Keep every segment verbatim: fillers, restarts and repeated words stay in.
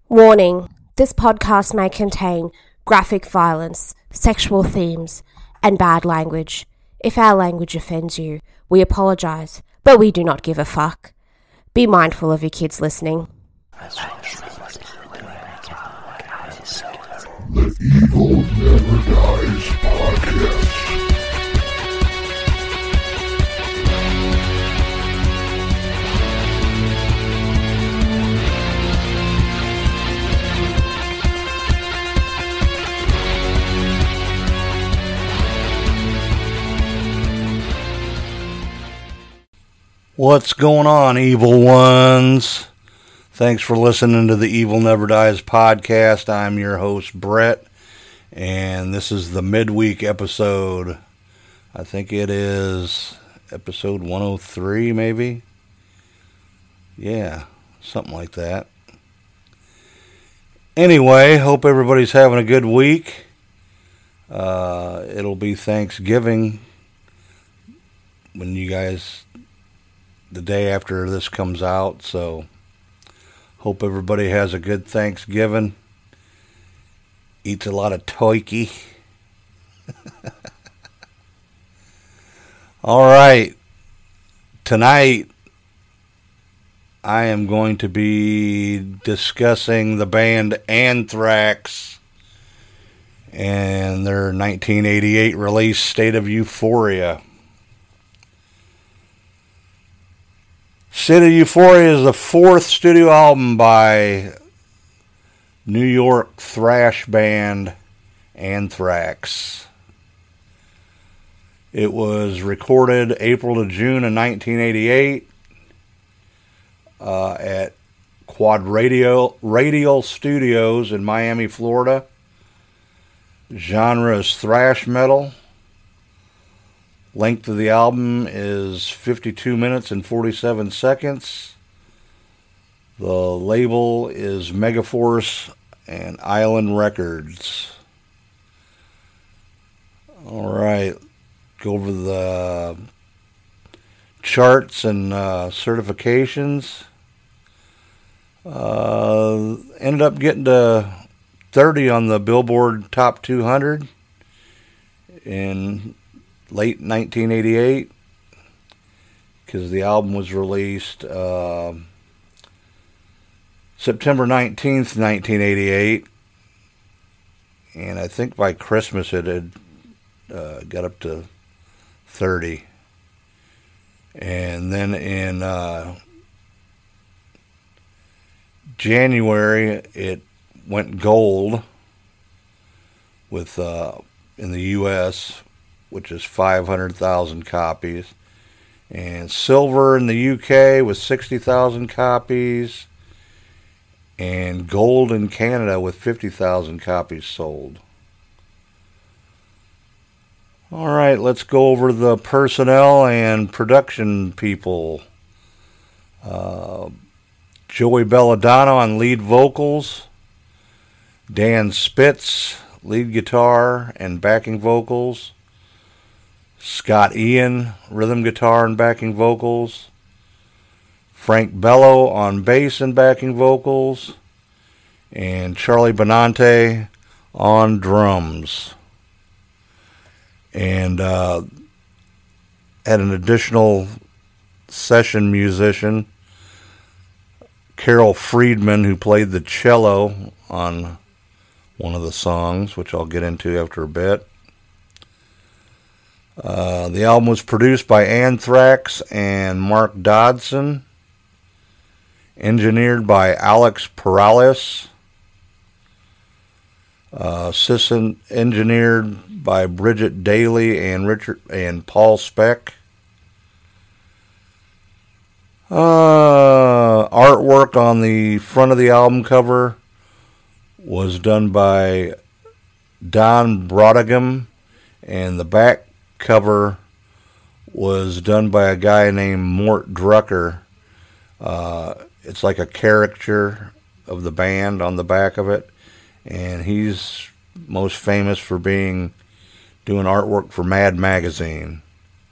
Warning, this podcast may contain graphic violence, sexual themes, and bad language. If our language offends you, we apologize, but we do not give a fuck. Be mindful of your kids listening. The Evil Never Dies Podcast. What's going on, evil ones? Thanks for listening to the Evil Never Dies podcast. I'm your host, Brett, and this is the midweek episode. I think it is episode one oh three, maybe? Yeah, something like that. Anyway, hope everybody's having a good week. Uh, it'll be Thanksgiving when you guys... the day after this comes out, so hope everybody has a good Thanksgiving. Eats a lot of turkey. All right. Tonight, I am going to be discussing the band Anthrax and their nineteen eighty-eight release, State of Euphoria. State of Euphoria is the fourth studio album by New York thrash band Anthrax. It was recorded April to June of nineteen eighty-eight uh, at Quad Radio, Radial Studios in Miami, Florida. Genre is thrash metal. Length of the album is fifty-two minutes and forty-seven seconds. The label is Megaforce and Island Records. All right, go over the charts and uh, certifications. Uh, ended up getting to thirty on the Billboard Top two hundred in late nineteen eighty-eight, because the album was released uh, September nineteenth, nineteen eighty-eight, and I think by Christmas it had uh, got up to thirty. And then in uh, January it went gold with uh, in the U S, which is five hundred thousand copies, and silver in the U K with sixty thousand copies, and gold in Canada with fifty thousand copies sold. All right, let's go over the personnel and production people. Uh, Joey Belladonna on lead vocals, Dan Spitz, lead guitar and backing vocals, Scott Ian, rhythm guitar and backing vocals, Frank Bello on bass and backing vocals, and Charlie Benante on drums. And uh, had an additional session musician, Carol Friedman, who played the cello on one of the songs, which I'll get into after a bit. Uh, the album was produced by Anthrax and Mark Dodson, engineered by Alex Perales, uh, assistant engineered by Bridget Daly and Richard and Paul Speck. Uh, artwork on the front of the album cover was done by Don Brodigan, and the back cover was done by a guy named Mort Drucker. Uh, it's like a caricature of the band on the back of it, and he's most famous for being doing artwork for Mad Magazine.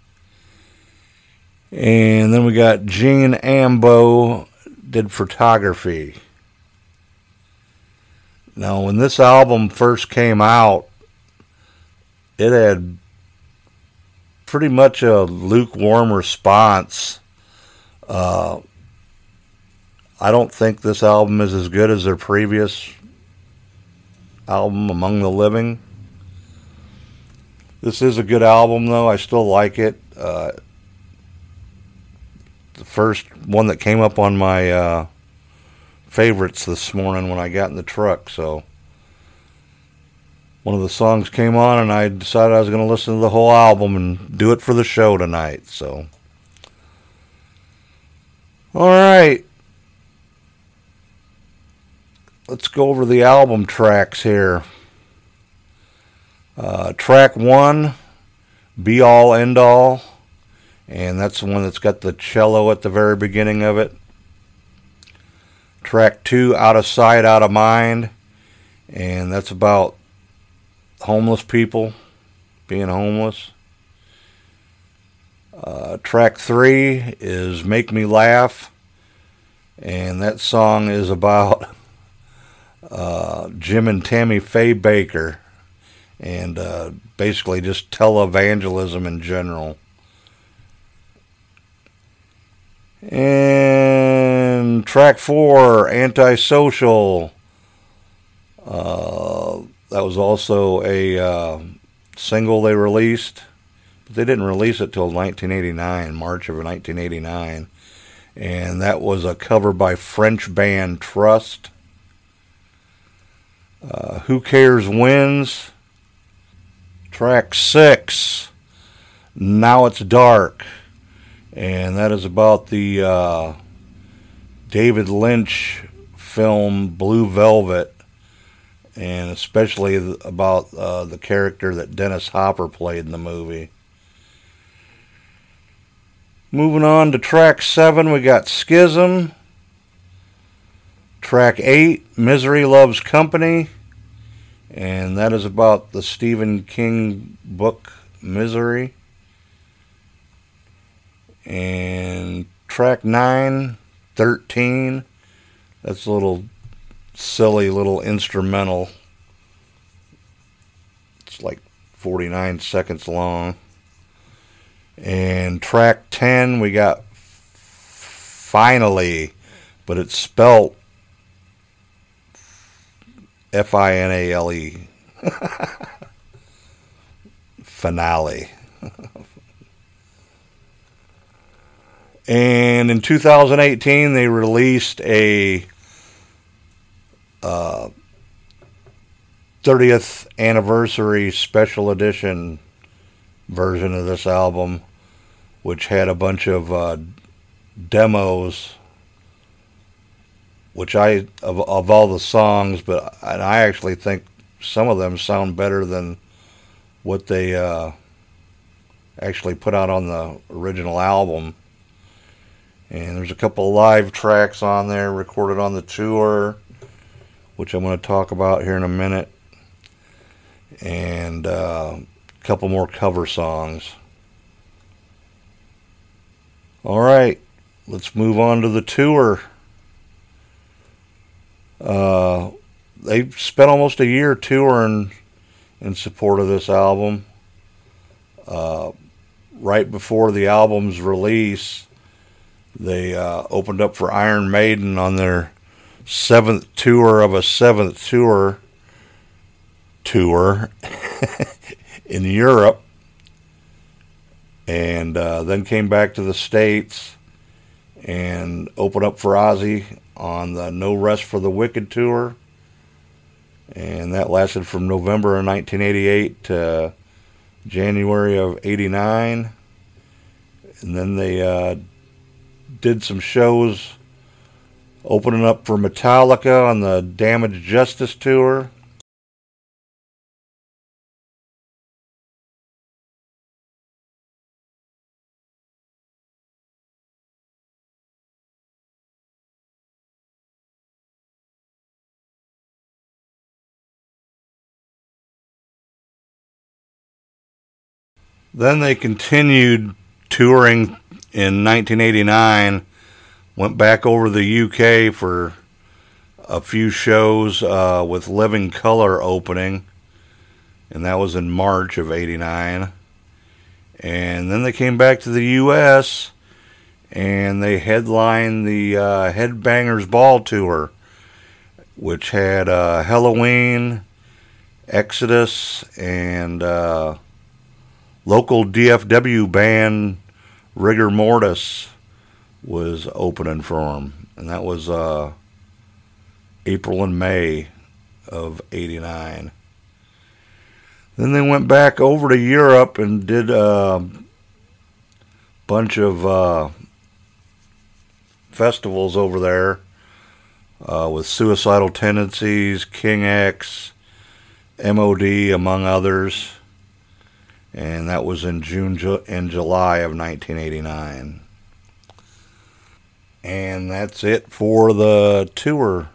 And then we got Gene Ambo did photography. Now, when this album first came out, it had pretty much a lukewarm response. Uh, I don't think this album is as good as their previous album, Among the Living. This is a good album, though. I still like it. Uh, the first one that came up on my uh, favorites this morning when I got in the truck, so one of the songs came on and I decided I was going to listen to the whole album and do it for the show tonight. So, all right, let's go over the album tracks here. Uh, track one, Be All End All, and that's the one that's got the cello at the very beginning of it. Track two, Out of Sight, Out of Mind, and that's about homeless people being homeless. Uh, track three is Make Me Laugh, and that song is about uh, Jim and Tammy Faye Bakker, and uh, basically just televangelism in general. And track four, Antisocial. Uh, that was also a uh, single they released, but they didn't release it till nineteen eighty-nine, March of nineteen eighty-nine. And that was a cover by French band Trust. Uh, Who Cares Wins. Track six, Now It's Dark. And that is about the uh, David Lynch film Blue Velvet, and especially about uh, the character that Dennis Hopper played in the movie. Moving on to track seven, we got Schism. Track eight, Misery Loves Company, and that is about the Stephen King book Misery. And track nine, thirteen, that's a little silly little instrumental. It's like forty-nine seconds long. And track ten, we got Finally, but it's spelled F I N A L E. Finale. And in two thousand eighteen, they released a uh, thirtieth anniversary special edition version of this album, which had a bunch of uh, demos, which I, of, of all the songs, but and I actually think some of them sound better than what they uh, actually put out on the original album. And there's a couple of live tracks on there recorded on the tour, which I'm going to talk about here in a minute. And uh, a couple more cover songs. All right, let's move on to the tour. Uh, they spent almost a year touring in support of this album. Uh, right before the album's release, they uh, opened up for Iron Maiden on their seventh tour of a seventh tour tour in Europe, and uh, then came back to the States and opened up for Ozzy on the No Rest for the Wicked tour, and that lasted from November of nineteen eighty-eight to January of eighty-nine, and then they uh, did some shows opening up for Metallica on the Damaged Justice tour. Then they continued touring in nineteen eighty-nine, went back over the U K for a few shows uh, with Living Color opening, and that was in March of eighty-nine. And then they came back to the U S and they headlined the uh, Headbangers Ball Tour, which had uh, Helloween, Exodus, and uh, local D F W band Rigor Mortis was opening for them. And that was uh, April and May of eighty-nine. Then they went back over to Europe and did a bunch of uh, festivals over there uh, with Suicidal Tendencies, King X, M O D, among others. And that was in June Ju- and July of nineteen eighty-nine. And that's it for the tour.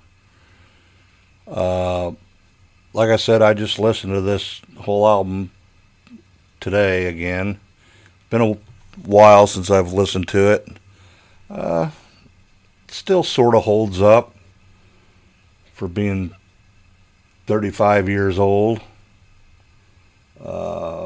Uh, like I said, I just listened to this whole album today again. Been a while since I've listened to it. Uh, still sort of holds up for being thirty-five years old. Uh,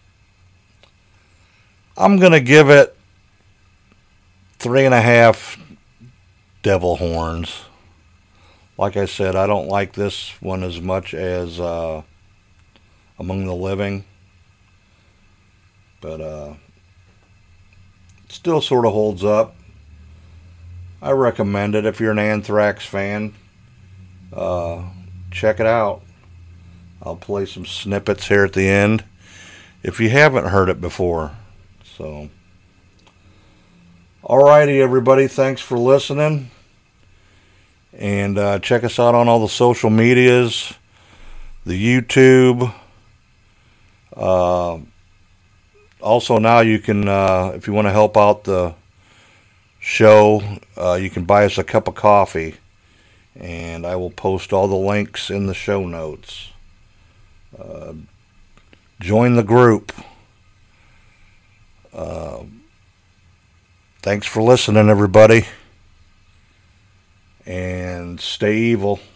I'm going to give it three and a half devil horns. Like I said, I don't like this one as much as uh, Among the Living. But uh, it still sort of holds up. I recommend it if you're an Anthrax fan. Uh, check it out. I'll play some snippets here at the end if you haven't heard it before. So, alrighty, everybody. Thanks for listening. And uh, check us out on all the social medias, the YouTube. Uh, also, now you can, uh, if you want to help out the show, uh, you can buy us a cup of coffee. And I will post all the links in the show notes. Uh, join the group. Uh, thanks for listening, everybody. And stay evil.